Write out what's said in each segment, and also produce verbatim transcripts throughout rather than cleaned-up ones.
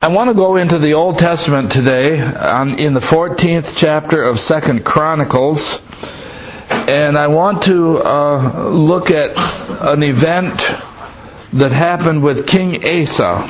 I want to go into the Old Testament today um, in the fourteenth chapter of Second Chronicles, and I want to uh, look at an event that happened with King Asa.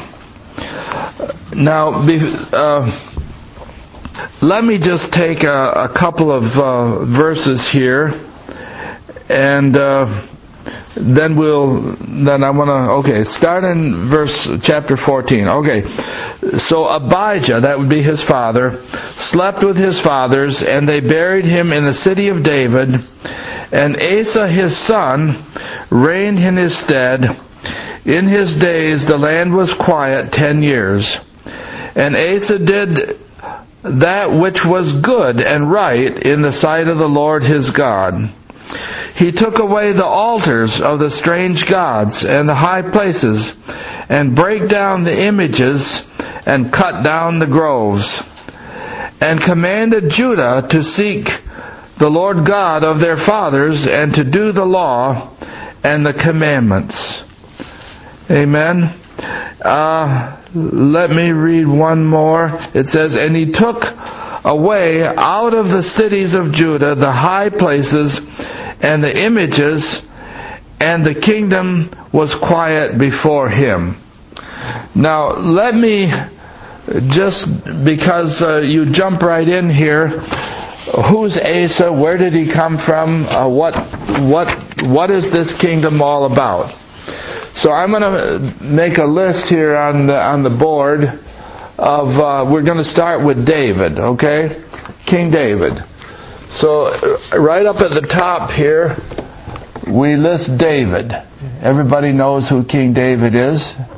Now, uh, let me just take a, a couple of uh, verses here, and uh, then we'll. Then I want to. Okay, start in verse chapter fourteen. Okay, so Abijah, that would be his father, slept with his fathers, and they buried him in the city of David. And Asa his son reigned in his stead. In his days the land was quiet ten years. And Asa did that which was good and right in the sight of the Lord his God. He took away the altars of the strange gods and the high places, and brake down the images, and cut down the groves, and commanded Judah to seek the Lord God of their fathers, and to do the law and the commandments. Amen. Uh, let me read one more. It says, and he took away out of the cities of Judah the high places and the images, and the kingdom was quiet before him. Now, let me just, because uh, you jump right in here, who's Asa? Where did he come from? Uh, what, what, what is this kingdom all about? So I'm going to make a list here on the, on the board of, uh, we're going to start with David, okay? King David. So right up at the top here, we list David. Everybody knows who King David is.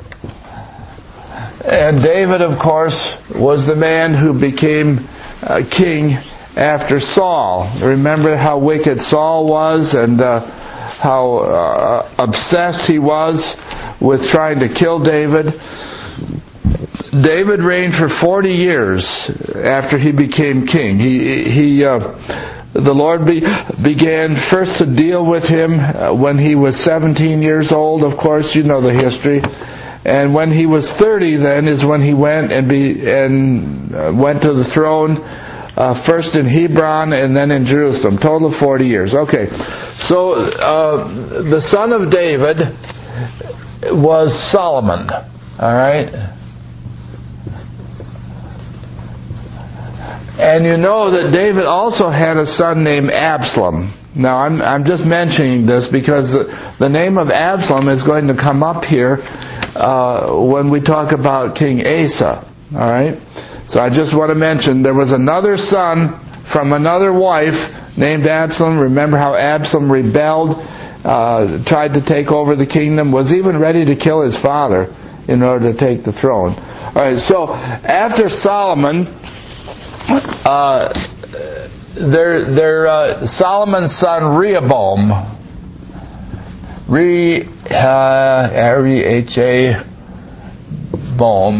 And David, of course, was the man who became uh, king after Saul. Remember how wicked Saul was, and uh, how uh, obsessed he was with trying to kill David. David reigned for forty years after he became king. He, he, uh, the Lord be, began first to deal with him when he was seventeen years old. Of course, you know the history. And when he was thirty, then is when he went and be and uh, went to the throne. Uh, first in Hebron and then in Jerusalem. Total of forty years. Okay, so uh, the son of David was Solomon. All right. And you know that David also had a son named Absalom. Now, I'm I'm just mentioning this because the, the name of Absalom is going to come up here uh, when we talk about King Asa. All right? So I just want to mention there was another son from another wife named Absalom. Remember how Absalom rebelled, uh, tried to take over the kingdom, was even ready to kill his father in order to take the throne. All right, so after Solomon... Uh, their, their, uh, Solomon's son Rehoboam, Re, uh, R E H A, Boam,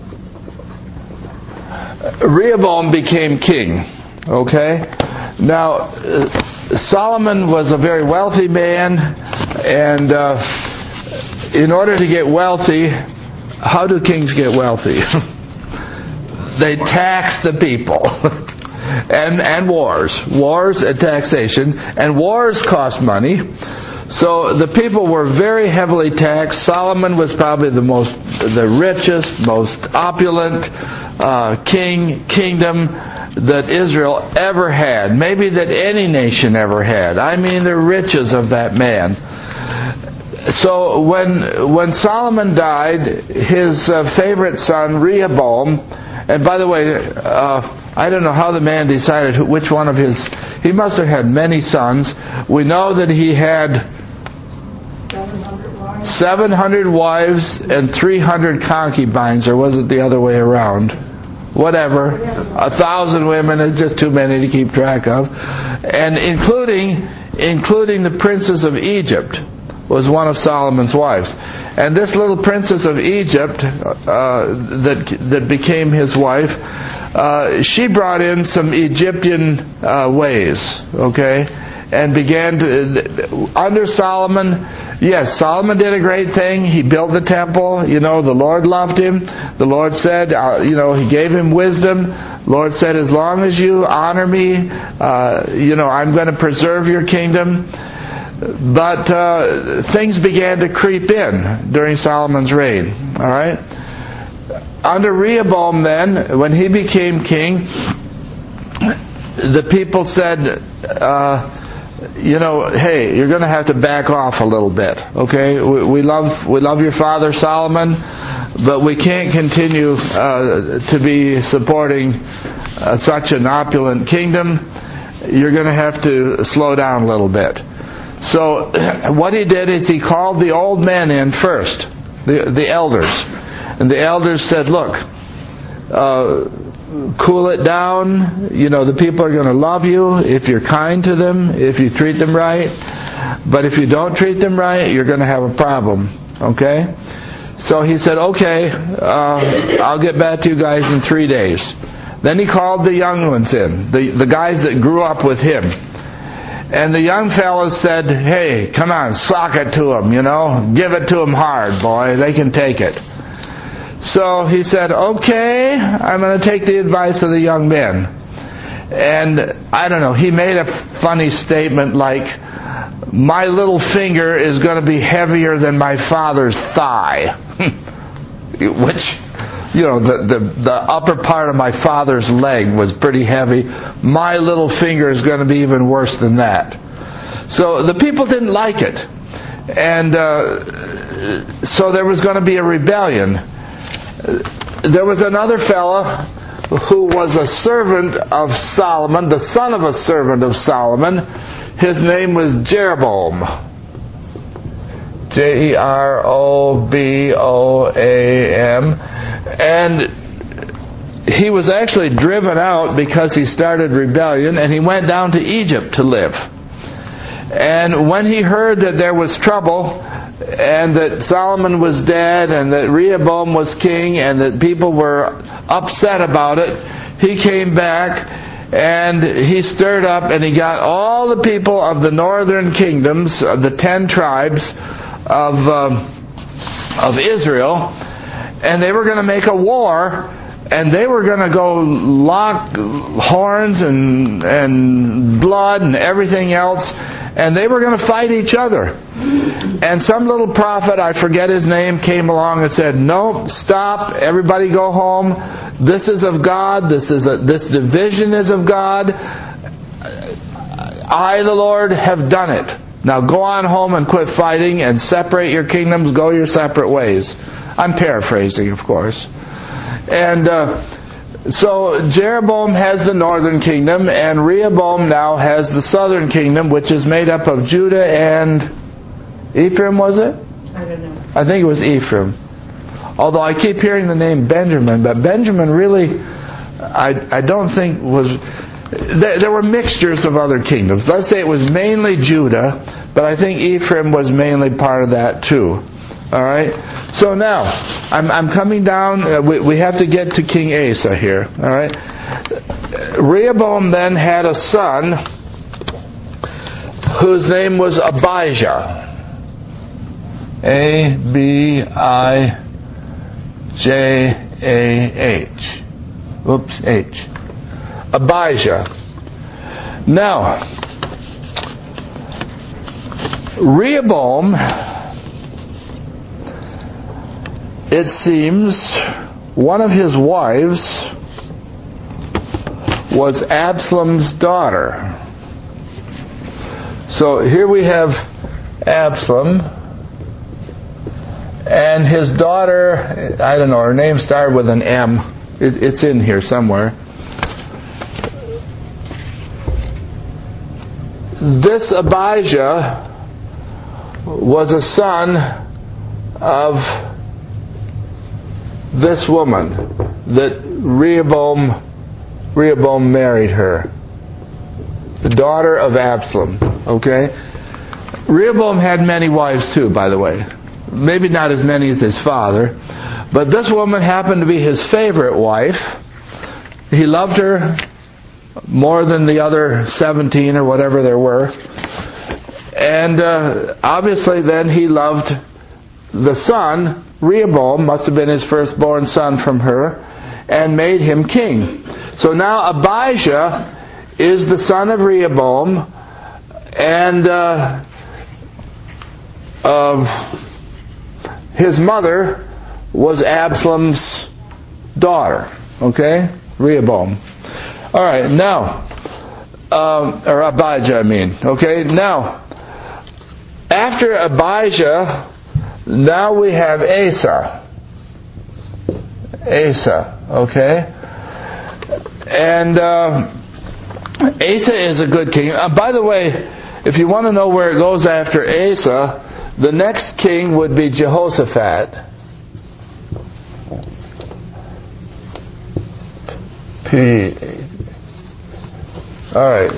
Rehoboam became king. Okay? Now, uh, Solomon was a very wealthy man, and uh, in order to get wealthy, how do kings get wealthy? They tax the people. and and wars. Wars and taxation. And wars cost money. So the people were very heavily taxed. Solomon was probably the most, the richest, most opulent uh, king, kingdom that Israel ever had. Maybe that any nation ever had. I mean the riches of that man. So when when Solomon died, his uh, favorite son Rehoboam, and by the way, uh, I don't know how the man decided who, which one of his... He must have had many sons. We know that he had seven hundred wives and three hundred concubines, or was it the other way around? Whatever. A thousand women is just too many to keep track of. And including including the princess of Egypt was one of Solomon's wives. And this little princess of Egypt uh, that that became his wife, uh, she brought in some Egyptian uh, ways, okay, and began to, under Solomon, Yes, Solomon did a great thing. He built the temple. You know, the Lord loved him. The Lord said, uh, you know, He gave him wisdom. The Lord said, as long as you honor me, uh, you know, I'm going to preserve your kingdom. But uh, things began to creep in during Solomon's reign. All right? Under Rehoboam then, when he became king, the people said, uh, you know, hey, you're going to have to back off a little bit, okay? We, we love we love your father Solomon, but we can't continue uh, to be supporting uh, such an opulent kingdom. You're going to have to slow down a little bit. So what he did is he called the old men in first, the the elders, and the elders said, look, uh, cool it down. You know, the people are going to love you if you're kind to them, if you treat them right. But if you don't treat them right, you're going to have a problem. Okay? So he said, okay, uh, I'll get back to you guys in three days. Then he called the young ones in, the, the guys that grew up with him. And the young fellas said, hey, come on, sock it to them, you know. Give it to them hard, boy. They can take it. So he said, okay, I'm going to take the advice of the young men. And I don't know, he made a funny statement like, my little finger is going to be heavier than my father's thigh. Which, you know, the, the, the upper part of my father's leg was pretty heavy. My little finger is going to be even worse than that. So the people didn't like it. And uh, so there was going to be a rebellion. There was another fella who was a servant of Solomon, the son of a servant of Solomon. His name was Jeroboam. J E R O B O A M. And he was actually driven out because he started rebellion, and he went down to Egypt to live. And when he heard that there was trouble, and that Solomon was dead, and that Rehoboam was king, and that people were upset about it, he came back and he stirred up and he got all the people of the northern kingdoms, of the ten tribes of um, of Israel, and they were going to make a war, and they were going to go lock horns and and blood and everything else. And they were going to fight each other. And some little prophet, I forget his name, came along and said, no, stop, everybody go home. This is of God. This is a, this division is of God. I, the Lord, have done it. Now go on home and quit fighting and separate your kingdoms, go your separate ways. I'm paraphrasing, of course. And uh, so Jeroboam has the northern kingdom, and Rehoboam now has the southern kingdom, which is made up of Judah and Ephraim, was it? I don't know. I think it was Ephraim. Although I keep hearing the name Benjamin, but Benjamin really, I I don't think was... There, there were mixtures of other kingdoms. Let's say it was mainly Judah, but I think Ephraim was mainly part of that too. All right. So now I'm, I'm coming down. Uh, we, we have to get to King Asa here. All right. Rehoboam then had a son whose name was Abijah. A B I J A H. Oops, H. Abijah. Now, Rehoboam, it seems, one of his wives was Absalom's daughter. So here we have Absalom, and his daughter, I don't know, her name started with an M. It, it's in here somewhere. This Abijah was a son of this woman that Rehoboam Rehoboam married her, the daughter of Absalom. Okay, Rehoboam had many wives too, by the way. Maybe not as many as his father, but this woman happened to be his favorite wife. He loved her more than the other seventeen or whatever there were. And uh, obviously then he loved the son, Rehoboam, must have been his firstborn son from her, and made him king. So now Abijah is the son of Rehoboam, and uh, uh, his mother was Absalom's daughter. Okay? Rehoboam. All right, now, um, or Abijah, I mean. Okay, now, after Abijah, now we have Asa. Asa, okay? And uh, Asa is a good king. Uh, by the way, if you want to know where it goes after Asa, the next king would be Jehoshaphat. P. All right.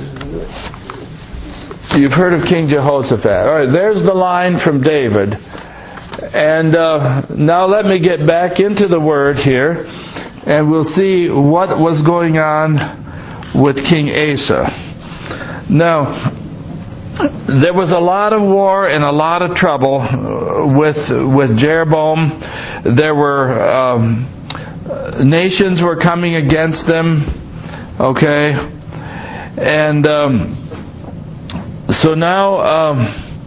You've heard of King Jehoshaphat. All right, there's the line from David. And uh, now let me get back into the Word here, and we'll see what was going on with King Asa. Now, there was a lot of war and a lot of trouble with with Jeroboam. There were um, nations were coming against them. Okay, and um, so now um,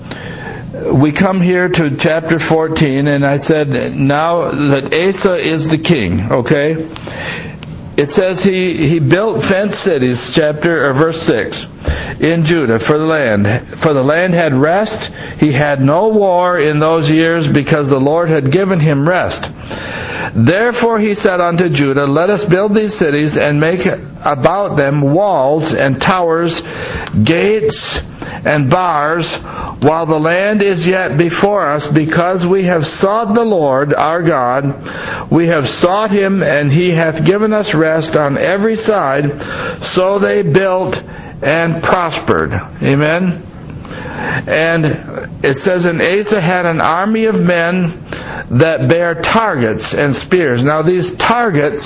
we come here to chapter fourteen, and I said now that Asa is the king. Okay, it says he he built fenced cities, chapter or verse six, in Judah for the land. For the land had rest. He had no war in those years because the Lord had given him rest. Therefore he said unto Judah, let us build these cities and make about them walls and towers, gates and bars, while the land is yet before us, because we have sought the Lord our God. We have sought him, and he hath given us rest on every side. So they built and prospered. Amen. And it says, and Asa had an army of men that bare targets and spears. Now these targets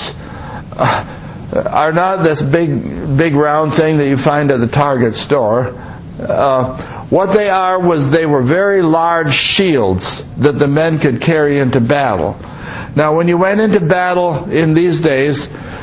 are not this big, big round thing that you find at the Target store. Uh, what they are was they were very large shields that the men could carry into battle. Now when you went into battle in these days,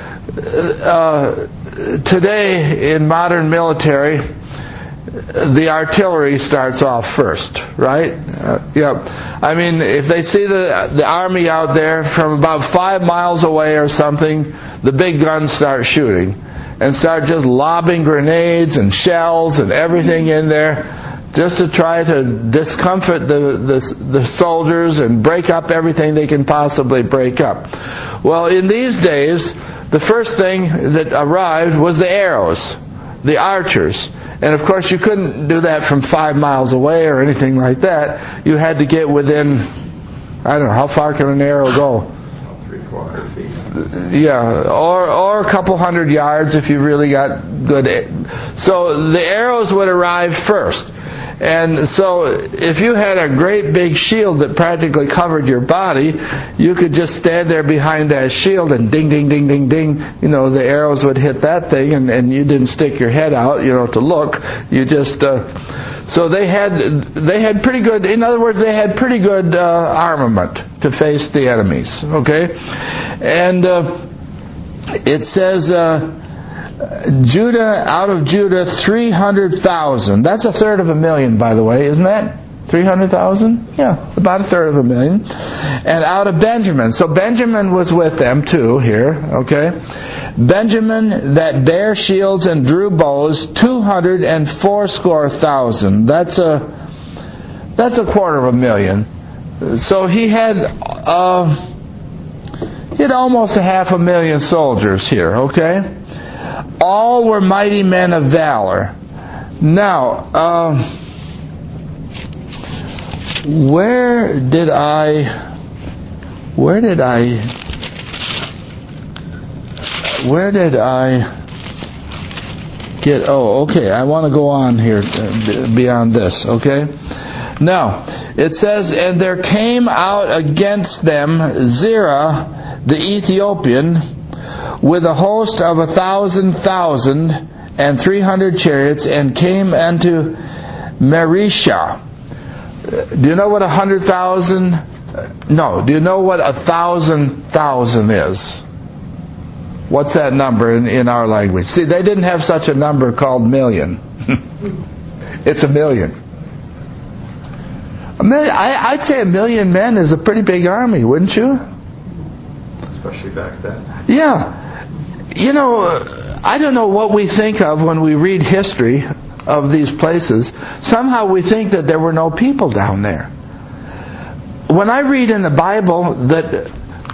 uh, today in modern military, the artillery starts off first, right? Uh, yep. I mean, if they see the the army out there from about five miles away or something, the big guns start shooting and start just lobbing grenades and shells and everything in there, just to try to discomfort the, the the soldiers and break up everything they can possibly break up. Well, in these days, the first thing that arrived was the arrows, the archers. And of course you couldn't do that from five miles away or anything like that. You had to get within, I don't know, how far can an arrow go? Three, four hundred feet. Yeah, or or a couple hundred yards if you really got good. So the arrows would arrive first. And so if you had a great big shield that practically covered your body, you could just stand there behind that shield and ding, ding, ding, ding, ding. You know, the arrows would hit that thing, and, and you didn't stick your head out, you know, to look. You just... Uh, so they had they had pretty good... In other words, they had pretty good uh, armament to face the enemies. Okay? And uh, it says... Uh, Judah, out of Judah, three hundred thousand. That's a third of a million, by the way, isn't that? three hundred thousand? Yeah, about a third of a million. And out of Benjamin. So Benjamin was with them too here, okay? Benjamin that bare shields and drew bows, two hundred and fourscore thousand. That's a, that's a quarter of a million. So he had, uh, he had almost a half a million soldiers here, okay? All were mighty men of valor. Now, uh, where did I, where did I, where did I get, oh, okay, I want to go on here beyond this, okay? Now, it says, and there came out against them Zerah the Ethiopian, with a host of a thousand thousand and three hundred chariots, and came unto Marisha. Do you know what a hundred thousand? No. Do you know what a thousand thousand is? What's that number in, in our language? See, they didn't have such a number called million. It's a million. A million. I, I'd say a million men is a pretty big army, wouldn't you? Especially back then. Yeah. You know, I don't know what we think of when we read history of these places. Somehow we think that there were no people down there. When I read in the Bible that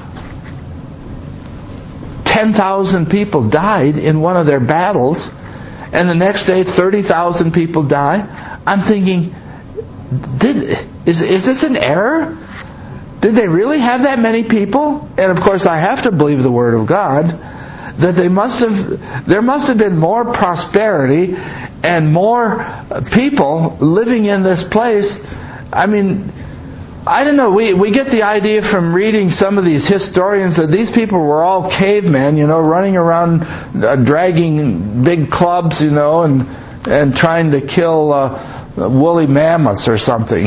ten thousand people died in one of their battles, and the next day thirty thousand people die, I'm thinking, did, is, is this an error? Did they really have that many people? And of course I have to believe the Word of God, that they must have, there must have been more prosperity and more people living in this place. I mean, I don't know, we, we get the idea from reading some of these historians that these people were all cavemen, you know, running around uh, dragging big clubs, you know, and and trying to kill uh, woolly mammoths or something.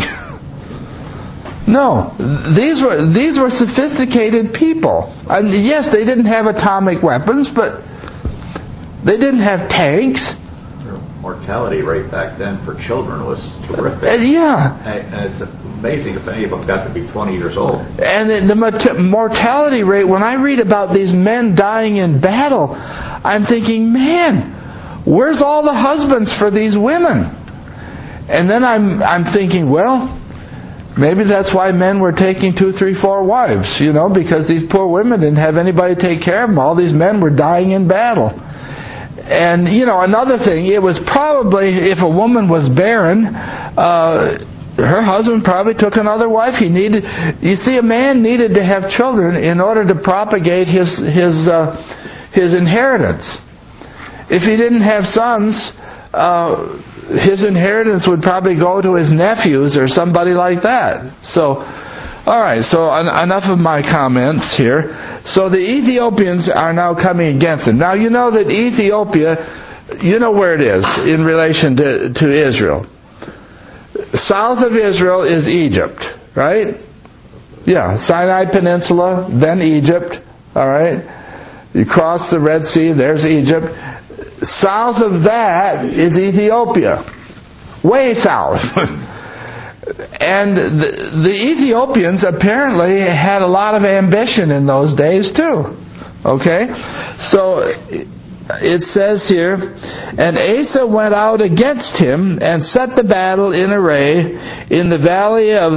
No, these were these were sophisticated people. I mean, yes, they didn't have atomic weapons, but they didn't have tanks. Mortality rate back then for children was terrific. Uh, yeah. And it's amazing if any of them got to be twenty years old. And the mortality rate, when I read about these men dying in battle, I'm thinking, man, where's all the husbands for these women? And then I'm I'm thinking, well, maybe that's why men were taking two, three, four wives, you know, because these poor women didn't have anybody to take care of them. All these men were dying in battle. And, you know, another thing, it was probably, if a woman was barren, uh, her husband probably took another wife. He needed, you see, a man needed to have children in order to propagate his, his, uh, his inheritance. If he didn't have sons, uh, his inheritance would probably go to his nephews or somebody like that. So, all right, so en- enough of my comments here. So the Ethiopians are now coming against him. Now you know that Ethiopia, you know where it is in relation to, to Israel. South of Israel is Egypt, right? Yeah, Sinai Peninsula, then Egypt, all right? You cross the Red Sea, there's Egypt. South of that is Ethiopia, way south. And the, the Ethiopians apparently had a lot of ambition in those days too. Okay? So it says here, and Asa went out against him and set the battle in array in the valley of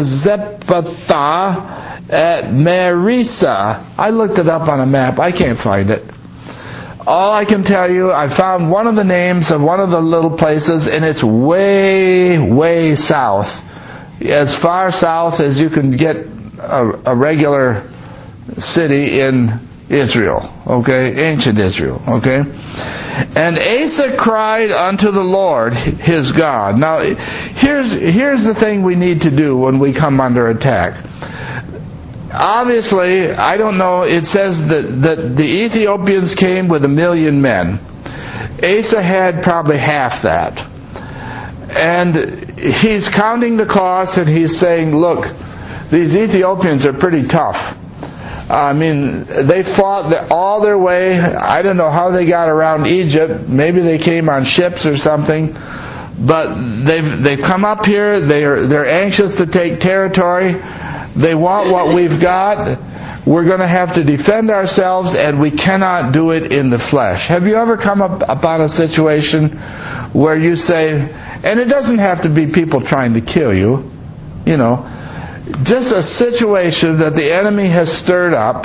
Zephathah at Marisa. I looked it up on a map. I can't find it. All I can tell you, I found one of the names of one of the little places, and it's way, way south. As far south as you can get a, a regular city in Israel, okay? Ancient Israel, okay? And Asa cried unto the Lord, his God. Now, here's, here's the thing we need to do when we come under attack. Obviously, I don't know, it says that, that the Ethiopians came with a million men. Asa had probably half that. And he's counting the cost and he's saying, look, these Ethiopians are pretty tough. I mean, they fought all their way. I don't know how they got around Egypt. Maybe they came on ships or something. But they've they've come up here. They're they're anxious to take territory. They want what we've got. We're going to have to defend ourselves, and we cannot do it in the flesh. Have you ever come up upon a situation where you say, and it doesn't have to be people trying to kill you, you know, just a situation that the enemy has stirred up,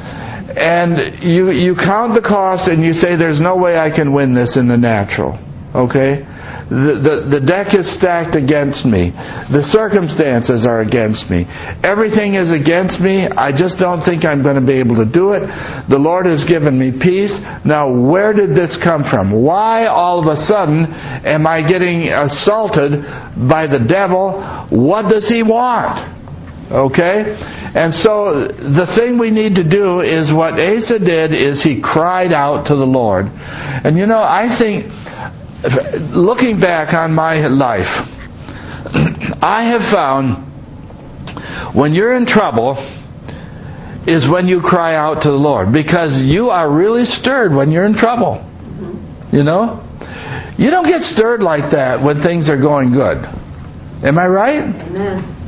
and you you count the cost and you say, there's no way I can win this in the natural, okay? The, the, the deck is stacked against me. The circumstances are against me. Everything is against me. I just don't think I'm going to be able to do it. The Lord has given me peace. Now, where did this come from? Why all of a sudden am I getting assaulted by the devil? What does he want? Okay? And so the thing we need to do is what Asa did is he cried out to the Lord. And you know, I think, looking back on my life, I have found when you're in trouble is when you cry out to the Lord, because you are really stirred when you're in trouble. You know? You don't get stirred like that when things are going good. Am I right? Amen.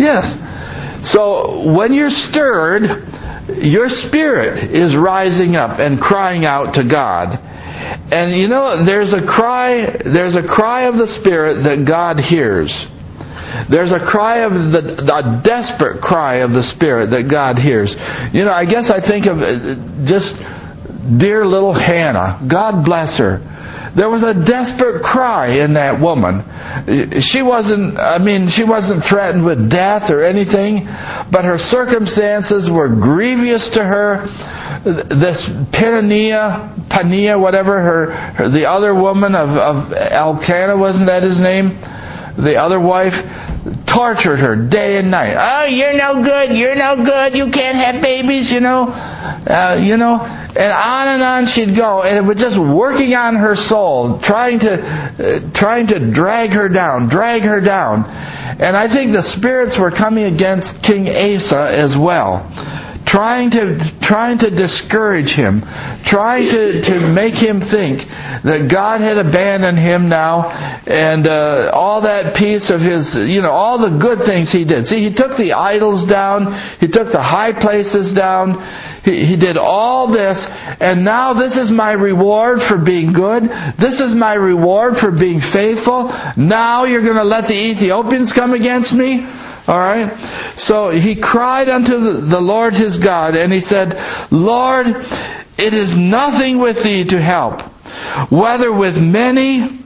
Yes. So when you're stirred, your spirit is rising up and crying out to God. And you know, there's a cry, there's a cry of the Spirit that God hears. There's a cry of the, a desperate cry of the Spirit that God hears. You know, I guess I think of just dear little Hannah. God bless her. There was a desperate cry in that woman. She wasn't, I mean, she wasn't threatened with death or anything, but her circumstances were grievous to her. This Peninnah, Peninnah, whatever, her, her the other woman of, of Elkanah, wasn't that his name? The other wife tortured her day and night. Oh, you're no good. You're no good. You can't have babies, you know. Uh, you know. And on and on she'd go, and it was just working on her soul, trying to, uh, trying to drag her down, drag her down. And I think the spirits were coming against King Asa as well, trying to, trying to discourage him, trying to, to make him think that God had abandoned him now, and uh, all that piece of his, you know, all the good things he did. See, he took the idols down, he took the high places down. He, he did all this, and now this is my reward for being good. This is my reward for being faithful. Now you're going to let the Ethiopians come against me? Alright? So he cried unto the Lord his God, and he said, Lord, it is nothing with thee to help, whether with many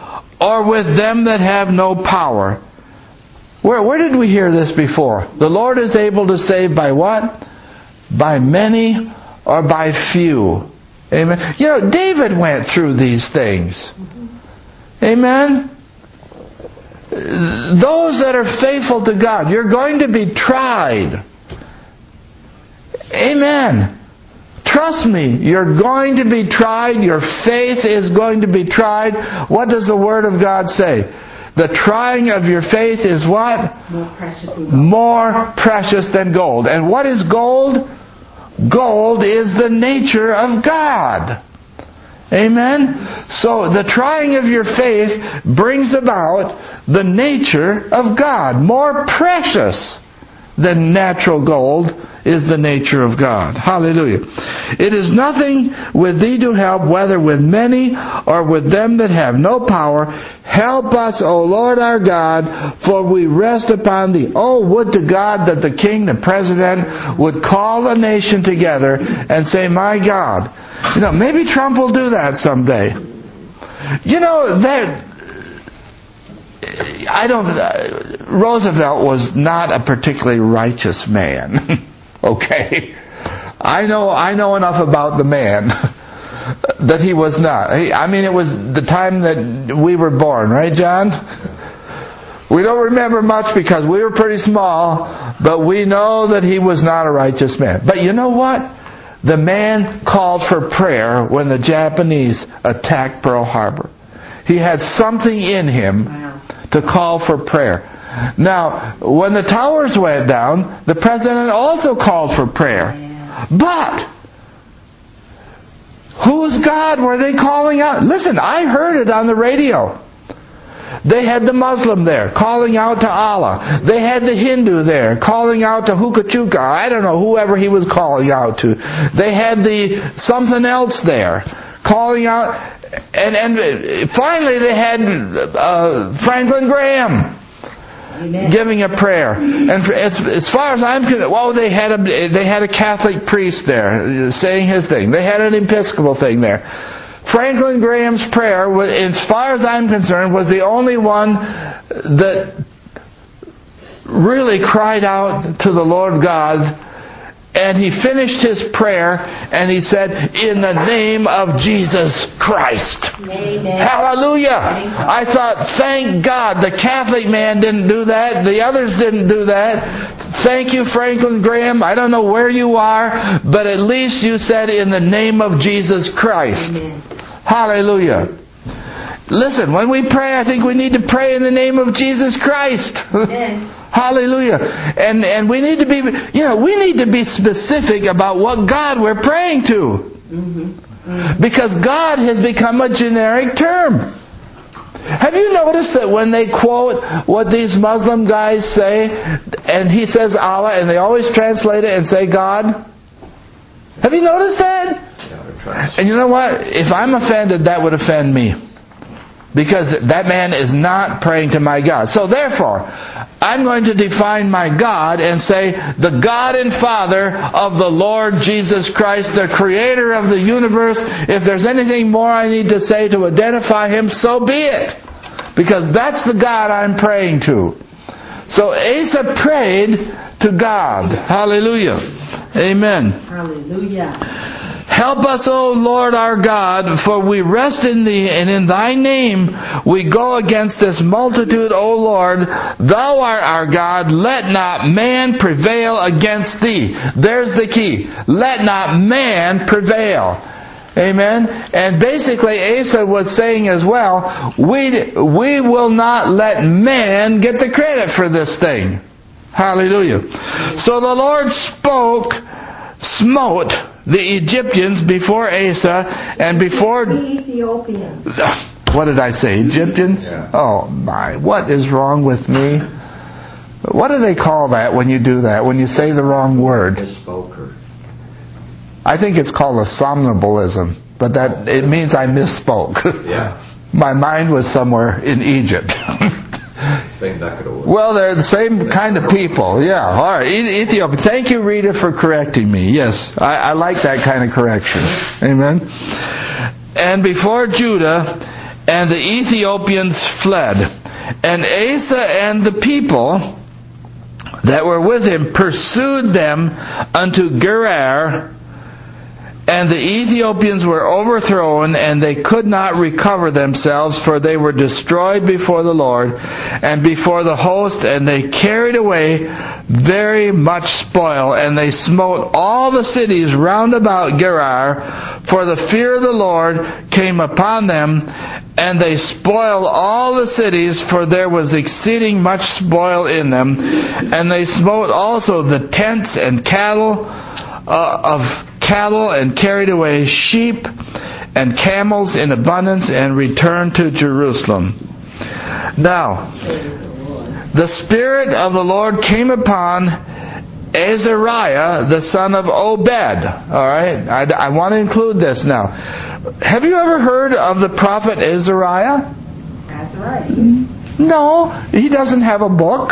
or with them that have no power. Where, where did we hear this before? The Lord is able to save by what? By many or by few. Amen. You know, David went through these things. Amen. Those that are faithful to God, you're going to be tried. Amen. Trust me, you're going to be tried. Your faith is going to be tried. What does the Word of God say? The trying of your faith is what? More precious than gold. More precious than gold. And what is gold? Gold is the nature of God. Amen? So the trying of your faith brings about the nature of God. More precious than natural gold is the nature of God. Hallelujah. It is nothing with thee to help, whether with many or with them that have no power. Help us, O Lord our God, for we rest upon thee. Oh, would to God that the king, the president, would call the nation together and say, my God. You know, maybe Trump will do that someday. You know, that I don't. Uh, Roosevelt was not a particularly righteous man. Okay, I know. I know enough about the man that he was not. He, I mean, it was the time that we were born, right, John? We don't remember much because we were pretty small, but we know that he was not a righteous man. But you know what? The man called for prayer when the Japanese attacked Pearl Harbor. He had something in him to call for prayer. Now, when the towers went down, the president also called for prayer. But whose God were they calling out? Listen, I heard it on the radio. They had the Muslim there calling out to Allah. They had the Hindu there calling out to Hukachuka. I don't know, whoever he was calling out to. They had the something else there calling out. And, and finally they had uh, Franklin Graham. Amen. Giving a prayer. And for, as, as far as I'm concerned, well, they had a they had a Catholic priest there saying his thing. They had an Episcopal thing there. Franklin Graham's prayer, as far as I'm concerned, was the only one that really cried out to the Lord God. And he finished his prayer and he said, in the name of Jesus Christ. Amen. Hallelujah. I thought, thank God the Catholic man didn't do that. The others didn't do that. Thank you, Franklin Graham. I don't know where you are, but at least you said in the name of Jesus Christ. Amen. Hallelujah. Listen, when we pray, I think we need to pray in the name of Jesus Christ. Amen. Hallelujah. And and we need to be, you know, we need to be specific about what God we're praying to. Mm-hmm. Mm-hmm. Because God has become a generic term. Have you noticed that when they quote what these Muslim guys say, and he says Allah, and they always translate it and say God? Have you noticed that? And you know what? If I'm offended, that would offend me. Because that man is not praying to my God. So therefore, I'm going to define my God and say, the God and Father of the Lord Jesus Christ, the Creator of the universe. If there's anything more I need to say to identify Him, so be it. Because that's the God I'm praying to. So Asa prayed to God. Hallelujah. Amen. Hallelujah. Help us, O Lord our God, for we rest in Thee, and in Thy name we go against this multitude, O Lord. Thou art our God. Let not man prevail against Thee. There's the key. Let not man prevail. Amen. And basically Asa was saying as well, we, we will not let man get the credit for this thing. Hallelujah. So the Lord spoke, smote the Egyptians before Asa and before The Ethiopians. What did I say? Egyptians? Yeah. Oh my, what is wrong with me? What do they call that when you do that? When you say the wrong word? Misspoke or I think it's called a somnambulism, but that it means I misspoke. yeah. My mind was somewhere in Egypt. Same neck of the woods. Well, they're the same kind of people. Yeah. All right. E- Ethiopia. Thank you, Rita, for correcting me. Yes, I, I like that kind of correction. Amen. And before Judah, and the Ethiopians fled. And Asa and the people that were with him pursued them unto Gerar. And the Ethiopians were overthrown, and they could not recover themselves, for they were destroyed before the Lord and before the host, and they carried away very much spoil, and they smote all the cities round about Gerar, for the fear of the Lord came upon them, and they spoiled all the cities, for there was exceeding much spoil in them, and they smote also the tents and cattle uh, of cattle, and carried away sheep and camels in abundance, and returned to Jerusalem. Now, the Spirit of the Lord came upon Azariah, the son of Obed. Alright? I, I want to include this now. Have you ever heard of the prophet Azariah? Azariah. No, he doesn't have a book.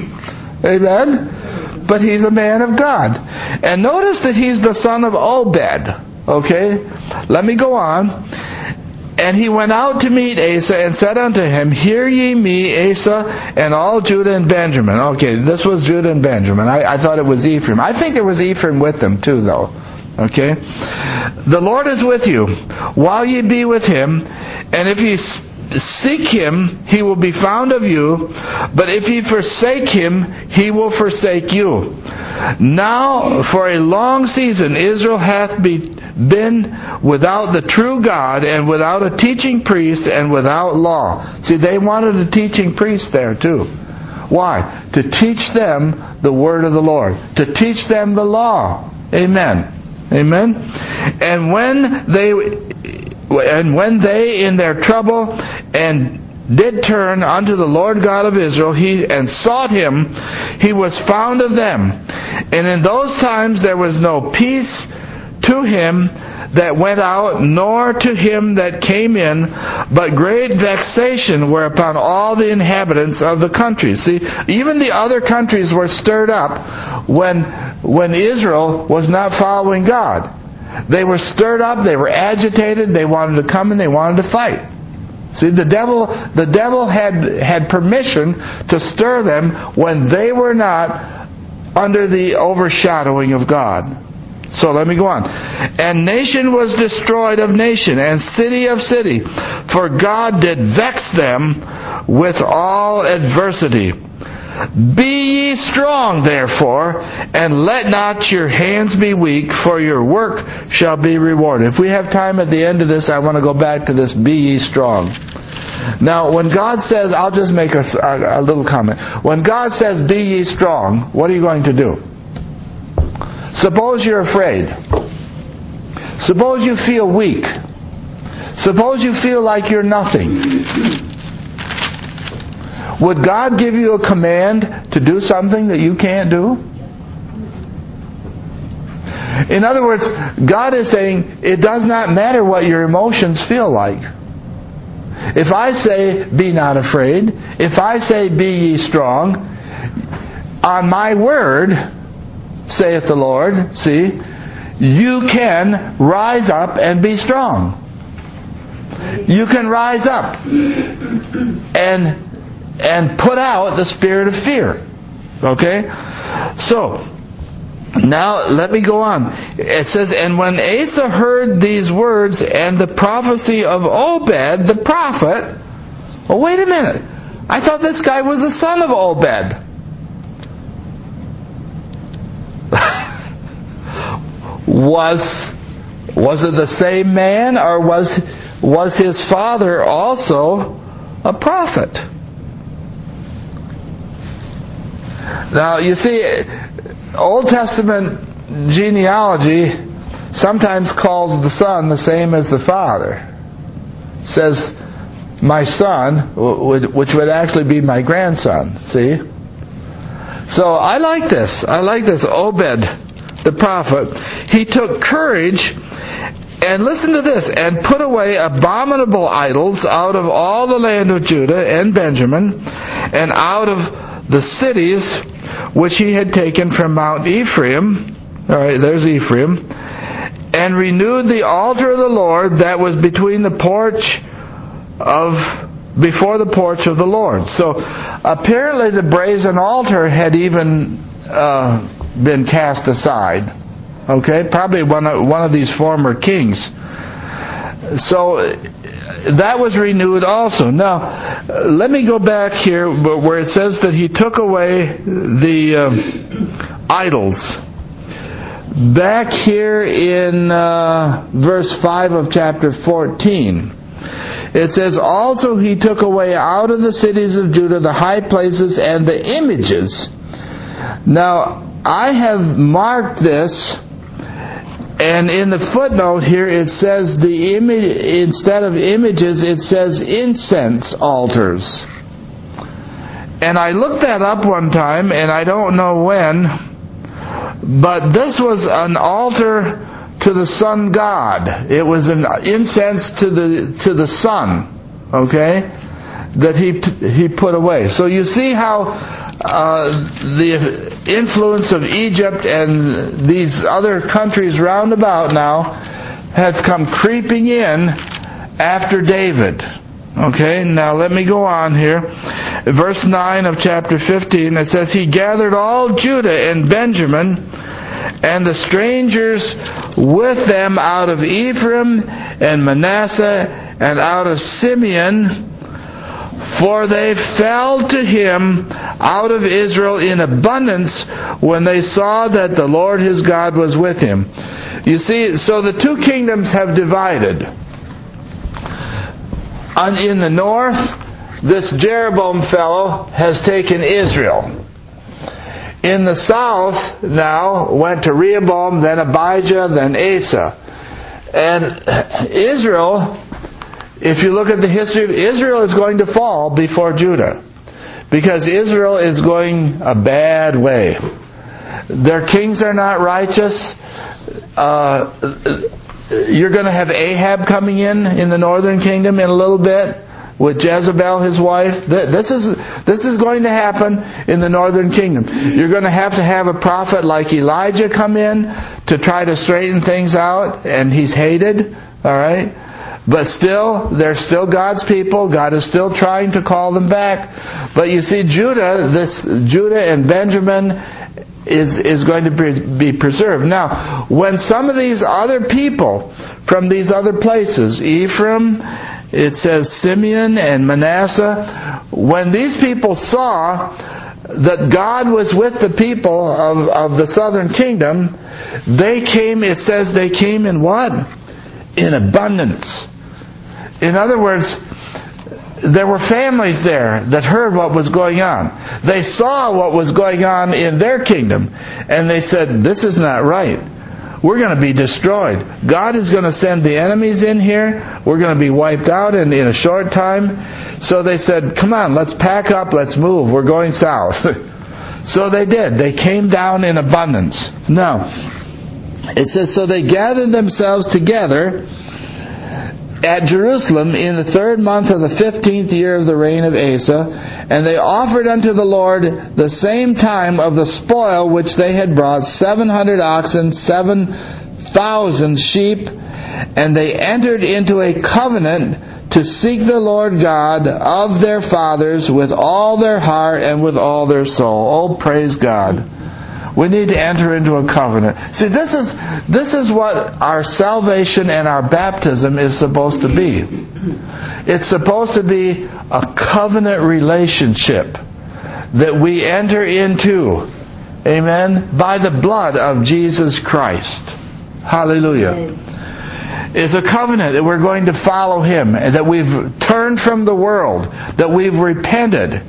Amen? But he's a man of God. And notice that he's the son of Obed. Okay? Let me go on. And he went out to meet Asa and said unto him, Hear ye me, Asa, and all Judah and Benjamin. Okay, this was Judah and Benjamin. I, I thought it was Ephraim. I think there was Ephraim with them too, though. Okay? The Lord is with you, while ye be with him, and if ye seek him, he will be found of you, but if ye forsake him, he will forsake you. Now, for a long season, Israel hath be, been without the true God, and without a teaching priest, and without law. See, they wanted a teaching priest there too. Why? To teach them the word of the Lord. To teach them the law. Amen. Amen. And when they And when they in their trouble and did turn unto the Lord God of Israel, he and sought him, he was found of them. And in those times there was no peace to him that went out, nor to him that came in, but great vexation were upon all the inhabitants of the country. See, even the other countries were stirred up when when Israel was not following God. They were stirred up, they were agitated, they wanted to come and they wanted to fight. See, the devil the devil had had permission to stir them when they were not under the overshadowing of God. So let me go on. And nation was destroyed of nation, and city of city, for God did vex them with all adversity. Be ye strong, therefore, and let not your hands be weak, for your work shall be rewarded. If we have time at the end of this, I want to go back to this, be ye strong. Now, when God says, I'll just make a, a, a little comment. When God says, be ye strong, what are you going to do? Suppose you're afraid. Suppose you feel weak. Suppose you feel like you're nothing. Would God give you a command to do something that you can't do? In other words, God is saying, it does not matter what your emotions feel like. If I say, be not afraid, if I say, be ye strong, on my word, saith the Lord, see, you can rise up and be strong. You can rise up and and put out the spirit of fear. Okay? So, now let me go on. It says, and when Asa heard these words and the prophecy of Obed the prophet, oh wait a minute, I thought this guy was the son of Obed. was was it the same man, or was was his father also a prophet? Now, you see, Old Testament genealogy sometimes calls the son the same as the father. It says, my son, which would actually be my grandson, see? So I like this. I like this. Obed, the prophet, he took courage, and listen to this, and put away abominable idols out of all the land of Judah and Benjamin, and out of the cities which he had taken from Mount Ephraim. All right, there's Ephraim. And renewed the altar of the Lord that was between the porch of, before the porch of the Lord. So apparently the brazen altar had even uh, been cast aside. Okay, probably one of, one of these former kings. So that was renewed also. Now, let me go back here where it says that he took away the uh, idols. Back here in uh, verse five of chapter fourteen, it says, also he took away out of the cities of Judah the high places and the images. Now, I have marked this, and in the footnote here it says the image, instead of images, it says incense altars. And I looked that up one time, and I don't know when, but this was an altar to the sun god. It was an incense to the to the sun, okay, that he he put away. So you see how Uh, the influence of Egypt and these other countries round about now have come creeping in after David. Okay, now let me go on here. Verse nine of chapter fifteen, it says, he gathered all Judah and Benjamin and the strangers with them out of Ephraim and Manasseh and out of Simeon, for they fell to him out of Israel in abundance when they saw that the Lord his God was with him. You see, so the two kingdoms have divided. In the north, this Jeroboam fellow has taken Israel. In the south now went to Rehoboam, then Abijah, then Asa. And Israel, if you look at the history of Israel, is going to fall before Judah, because Israel is going a bad way. Their kings are not righteous. Uh, you're going to have Ahab coming in in the northern kingdom in a little bit with Jezebel, his wife. This is this is going to happen in the northern kingdom. You're going to have to have a prophet like Elijah come in to try to straighten things out, and he's hated. All right. But still, they're still God's people. God is still trying to call them back. But you see, Judah, this Judah and Benjamin is is going to be preserved. Now, when some of these other people from these other places, Ephraim, it says Simeon and Manasseh, when these people saw that God was with the people of, of the southern kingdom, they came, it says they came in what? In abundance. In other words, there were families there that heard what was going on. They saw what was going on in their kingdom, and they said, this is not right. We're going to be destroyed. God is going to send the enemies in here. We're going to be wiped out in, in a short time. So they said, come on, let's pack up, let's move. We're going south. So they did. They came down in abundance. Now, it says, so they gathered themselves together at Jerusalem in the third month of the fifteenth year of the reign of Asa, and they offered unto the Lord the same time of the spoil which they had brought, seven hundred oxen, seven thousand sheep, and they entered into a covenant to seek the Lord God of their fathers with all their heart and with all their soul. Oh, praise God. We need to enter into a covenant. See, this is this is what our salvation and our baptism is supposed to be. It's supposed to be a covenant relationship that we enter into. Amen? By the blood of Jesus Christ. Hallelujah. It's a covenant that we're going to follow Him, that we've turned from the world, that we've repented.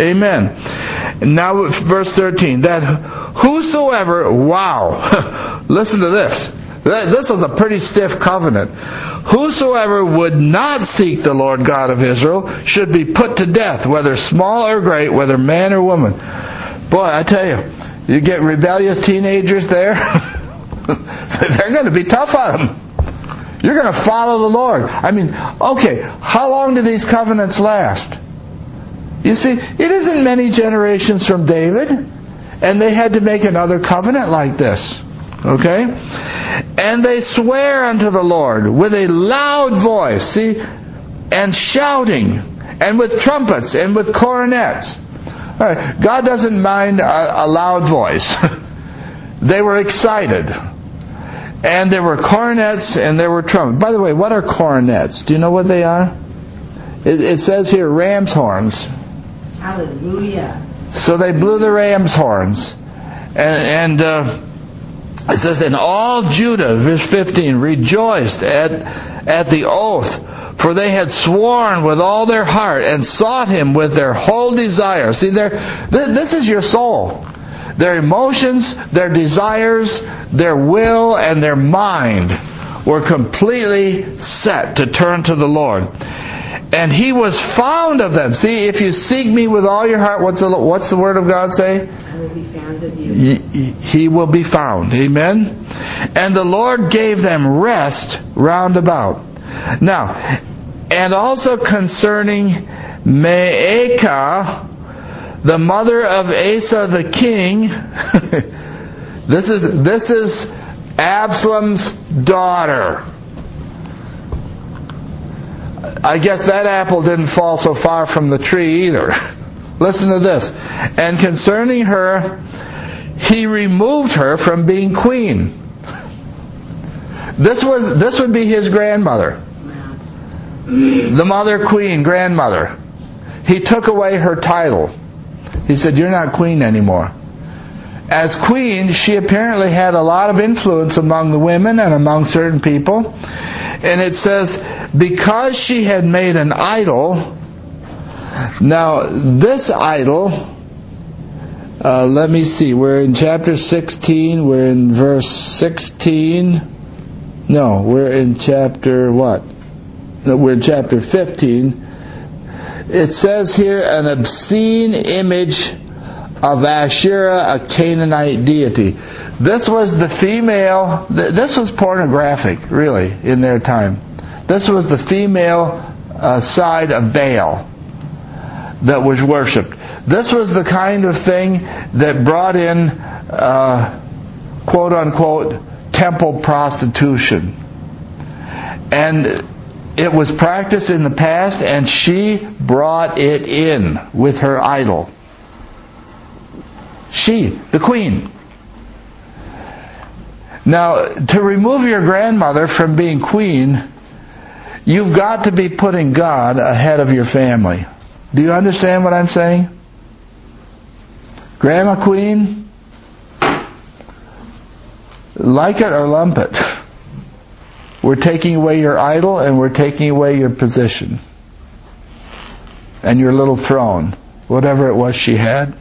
Amen. Now verse thirteen, that whosoever, wow, listen to this. This is a pretty stiff covenant. Whosoever would not seek the Lord God of Israel should be put to death, whether small or great, whether man or woman. Boy, I tell you, you get rebellious teenagers there, they're going to be tough on them. You're going to follow the Lord. I mean, okay, how long do these covenants last? You see, it isn't many generations from David, and they had to make another covenant like this. Okay? And they swear unto the Lord with a loud voice, see, and shouting, and with trumpets, and with cornets. All right. God doesn't mind a, a loud voice. They were excited. And there were cornets and there were trumpets. By the way, what are cornets? Do you know what they are? It, it says here, ram's horns. Hallelujah. So they blew the ram's horns. And, and uh, it says, and all Judah, verse fifteen, rejoiced at, at the oath, for they had sworn with all their heart and sought Him with their whole desire. See, this is your soul. Their emotions, their desires, their will, and their mind were completely set to turn to the Lord. And He was found of them. See, if you seek Me with all your heart, what's the, what's the Word of God say? I will be found of you. He will be found. Amen? And the Lord gave them rest round about. Now, and also concerning Maacah, the mother of Asa the king, this is this is Absalom's daughter. I guess that apple didn't fall so far from the tree either. Listen to this. And concerning her, he removed her from being queen. This was this would be his grandmother. The mother queen, grandmother. He took away her title. He said, you're not queen anymore. As queen, she apparently had a lot of influence among the women and among certain people. And it says, because she had made an idol. Now, this idol, uh, let me see, we're in chapter sixteen, we're in verse sixteen. No, we're in chapter what? No, we're in chapter fifteen. It says here, an obscene image of Asherah, a Canaanite deity. This was the female, this was pornographic, really, in their time. This was the female uh, side of Baal that was worshipped. This was the kind of thing that brought in, uh, quote-unquote, temple prostitution. And it was practiced in the past, and she brought it in with her idol. She, the queen. Now, to remove your grandmother from being queen, you've got to be putting God ahead of your family. Do you understand what I'm saying? Grandma queen, like it or lump it. We're taking away your idol and we're taking away your position. and your little throne, whatever it was she had.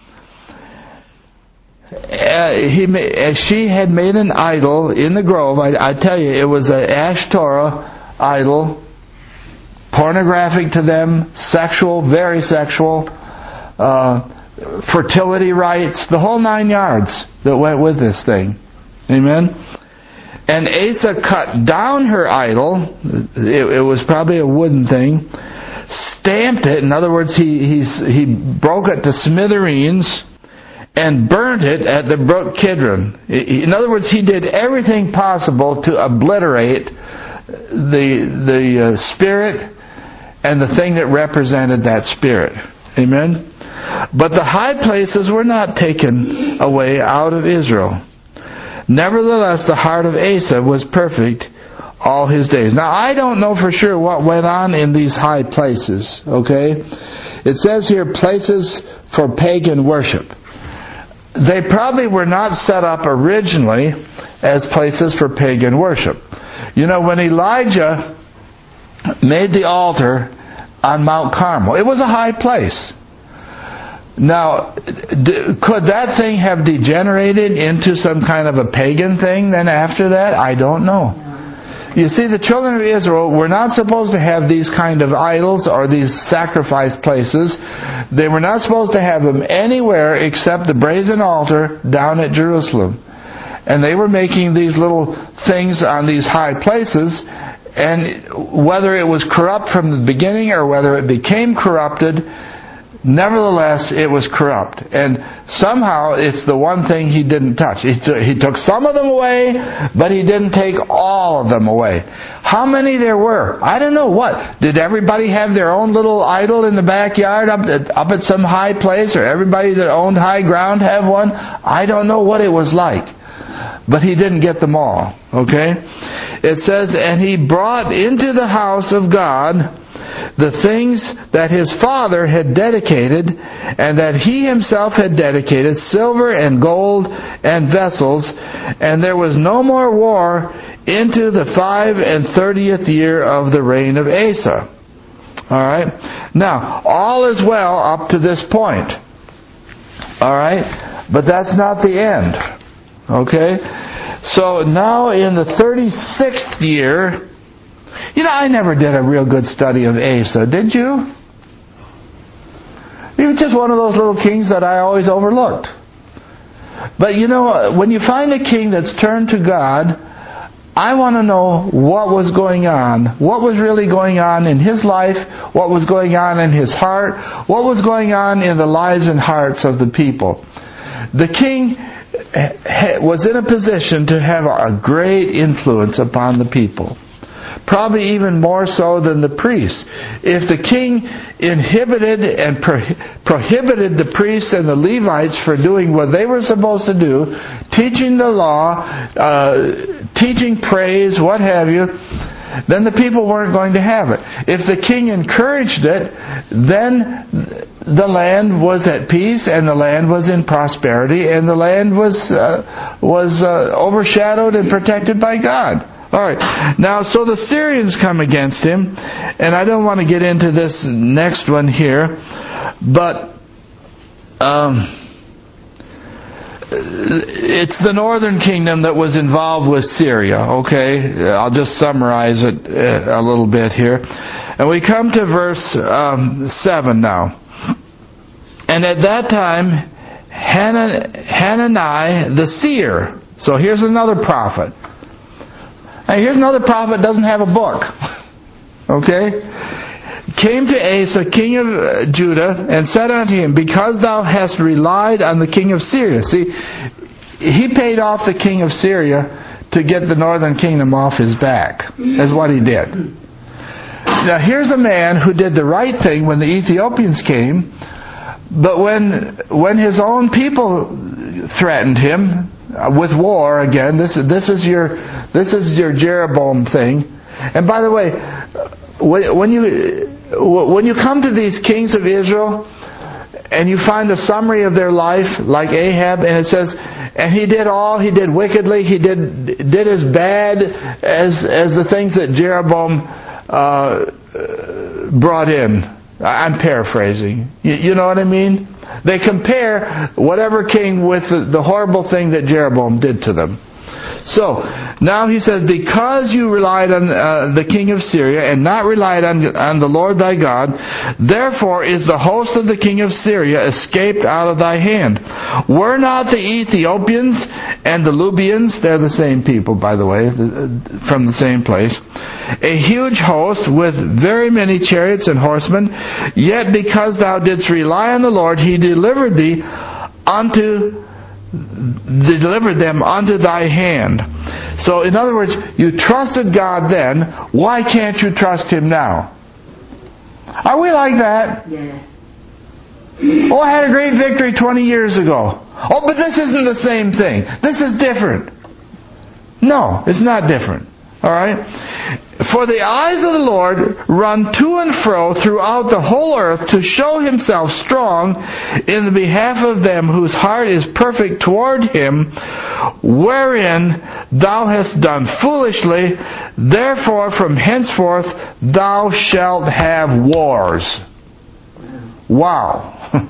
Uh, he, uh, she had made an idol in the grove. I, I tell you, it was an Ashtoreth idol, pornographic to them, sexual, very sexual, uh, fertility rites, the whole nine yards that went with this thing. Amen? And Asa cut down her idol. It, it was probably a wooden thing. Stamped it. In other words, he he's, he broke it to smithereens and burnt it at the brook Kidron. In other words, he did everything possible to obliterate the the uh, spirit and the thing that represented that spirit. Amen? But the high places were not taken away out of Israel. Nevertheless, the heart of Asa was perfect all his days. Now, I don't know for sure what went on in these high places. Okay? It says here, places for pagan worship. They probably were not set up originally as places for pagan worship. You know, when Elijah made the altar on Mount Carmel, it was a high place. Now, could that thing have degenerated into some kind of a pagan thing then after that? I don't know. You see, the children of Israel were not supposed to have these kind of idols or these sacrifice places. They were not supposed to have them anywhere except the brazen altar down at Jerusalem. And they were making these little things on these high places, and whether it was corrupt from the beginning or whether it became corrupted, nevertheless, it was corrupt. And somehow it's the one thing he didn't touch. He, t- he took some of them away, but he didn't take all of them away. How many there were? I don't know. What? Did everybody have their own little idol in the backyard up at, up at some high place? Or everybody that owned high ground have one? I don't know what it was like. But he didn't get them all. Okay? It says, and he brought into the house of God the things that his father had dedicated, and that he himself had dedicated, silver and gold and vessels, and there was no more war into the five and thirtieth year of the reign of Asa. Alright? Now, all is well up to this point. Alright? But that's not the end. Okay? So now in the thirty-sixth year, you know, I never did a real good study of Asa, did you? He was just one of those little kings that I always overlooked. But you know, when you find a king that's turned to God, I want to know what was going on. What was really going on in his life? What was going on in his heart? What was going on in the lives and hearts of the people? The king was in a position to have a great influence upon the people. Probably even more so than the priests. If the king inhibited and pro- prohibited the priests and the Levites for doing what they were supposed to do, teaching the law, uh, teaching praise, what have you, then the people weren't going to have it. If the king encouraged it, then the land was at peace, and the land was in prosperity, and the land was uh, was uh, overshadowed and protected by God. All right. Now, so the Syrians come against him, and I don't want to get into this next one here, but um, it's the northern kingdom that was involved with Syria. Okay, I'll just summarize it a little bit here, and we come to verse um, seven now. And at that time, Hanani the seer. So here's another prophet. Now here's another prophet that doesn't have a book. Okay? Came to Asa, king of Judah, and said unto him, because thou hast relied on the king of Syria. See, he paid off the king of Syria to get the northern kingdom off his back. That's what he did. Now here's a man who did the right thing when the Ethiopians came, but when when his own people threatened him with war again, this this is your this is your Jeroboam thing. And by the way, when you when you come to these kings of Israel and you find a summary of their life, like Ahab, and it says, and he did all, he did wickedly, he did did as bad as as the things that Jeroboam uh, brought in. I'm paraphrasing. You, you know what I mean? They compare whatever king with the, the horrible thing that Jeroboam did to them. So, now he says, because you relied on uh, the king of Syria and not relied on, on the Lord thy God, therefore is the host of the king of Syria escaped out of thy hand. Were not the Ethiopians and the Lubians, they're the same people, by the way, from the same place, a huge host with very many chariots and horsemen, yet because thou didst rely on the Lord, he delivered thee unto delivered them unto thy hand. So in other words, you trusted God then, why can't you trust Him now? Are we like that? Yes. Oh, I had a great victory twenty years ago. Oh, but this isn't the same thing. This is different. No, it's not different. Alright? For the eyes of the Lord run to and fro throughout the whole earth to show Himself strong in the behalf of them whose heart is perfect toward Him, wherein thou hast done foolishly. Therefore from henceforth thou shalt have wars. Wow.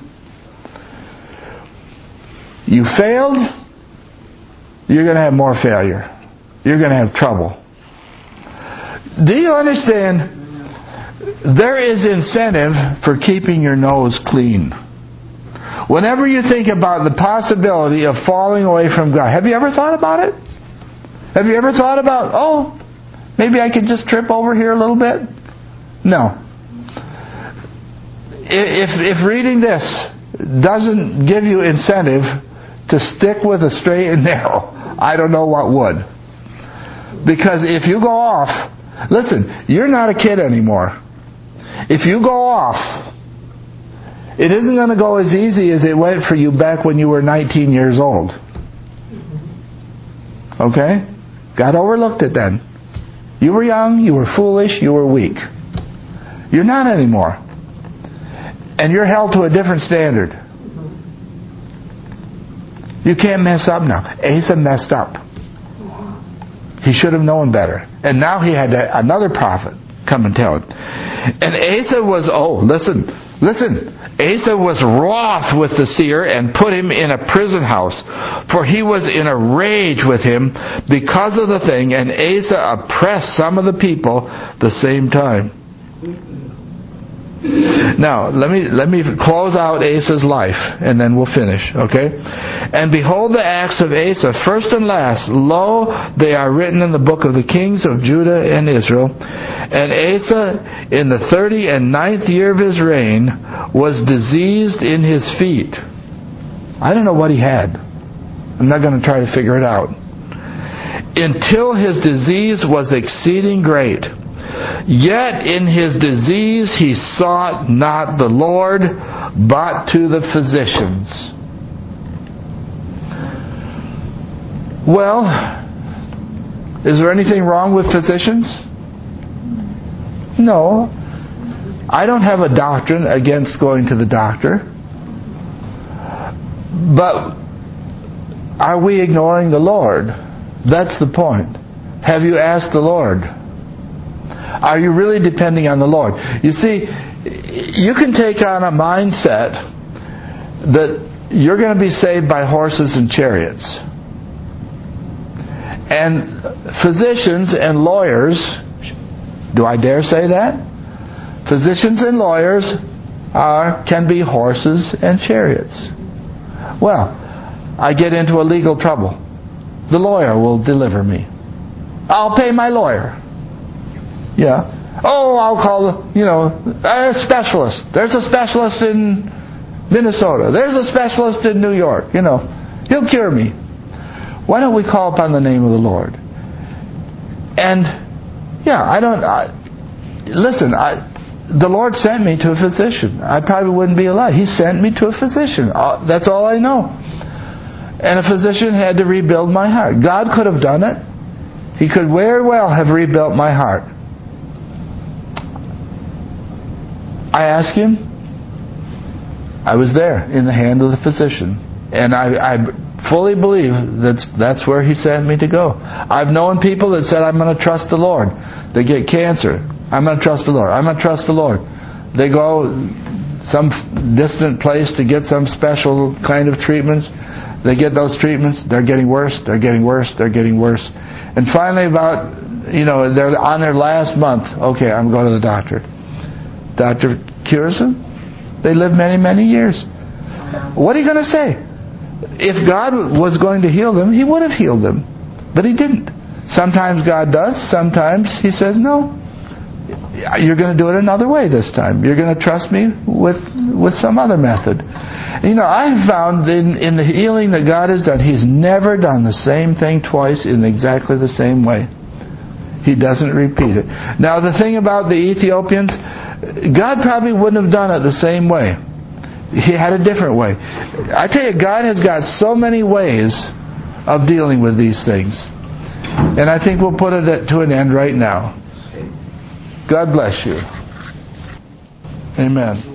You failed, you're going to have more failure. You're going to have trouble. Do you understand? There is incentive for keeping your nose clean. Whenever you think about the possibility of falling away from God, have you ever thought about it? Have you ever thought about, oh, maybe I could just trip over here a little bit? No. If, if reading this doesn't give you incentive to stick with a straight and narrow, I don't know what would. Because if you go off, listen, you're not a kid anymore. If you go off, it isn't going to go as easy as it went for you back when you were nineteen years old. Okay? God overlooked it then. You were young, you were foolish, you were weak. You're not anymore. And you're held to a different standard. You can't mess up now. Asa messed up. He should have known better. And now he had another prophet come and tell him. And Asa was, oh, listen, listen. Asa was wroth with the seer and put him in a prison house. For he was in a rage with him because of the thing. And Asa oppressed some of the people the same time. Now, let me let me close out Asa's life, and then we'll finish, okay? And behold the acts of Asa, first and last, lo, they are written in the book of the kings of Judah and Israel. And Asa, in the thirty and ninth year of his reign, was diseased in his feet. I don't know what he had. I'm not going to try to figure it out. Until his disease was exceeding great. Yet in his disease he sought not the Lord, but to the physicians. Well, is there anything wrong with physicians? No. I don't have a doctrine against going to the doctor. But are we ignoring the Lord? That's the point. Have you asked the Lord? Are you really depending on the Lord? You see, you can take on a mindset that you're going to be saved by horses and chariots. And physicians and lawyers, do I dare say that? Physicians and lawyers are can be horses and chariots. Well, I get into a legal trouble. The lawyer will deliver me. I'll pay my lawyer. Yeah. Oh, I'll call, you know, a specialist. There's a specialist in Minnesota. There's a specialist in New York. You know, he'll cure me. Why don't we call upon the name of the Lord? And, yeah, I don't, I, listen, I, the Lord sent me to a physician. I probably wouldn't be alive. He sent me to a physician. That's all I know. And a physician had to rebuild my heart. God could have done it. He could very well have rebuilt my heart. I asked Him. I was there in the hand of the physician. And I, I fully believe that's, that's where He sent me to go. I've known people that said, I'm going to trust the Lord. They get cancer. I'm going to trust the Lord. I'm going to trust the Lord. They go some distant place to get some special kind of treatments. They get those treatments. They're getting worse. They're getting worse. They're getting worse. And finally, about, you know, they're on their last month. Okay, I'm going to the doctor. Doctor cures them. They live many, many years. What are you going to say? If God was going to heal them, He would have healed them. But He didn't. Sometimes God does. Sometimes He says, no. You're going to do it another way this time. You're going to trust me with with some other method. You know, I've found in, in the healing that God has done, He's never done the same thing twice in exactly the same way. He doesn't repeat it. Now, the thing about the Ethiopians, God probably wouldn't have done it the same way. He had a different way. I tell you, God has got so many ways of dealing with these things. And I think we'll put it to an end right now. God bless you. Amen.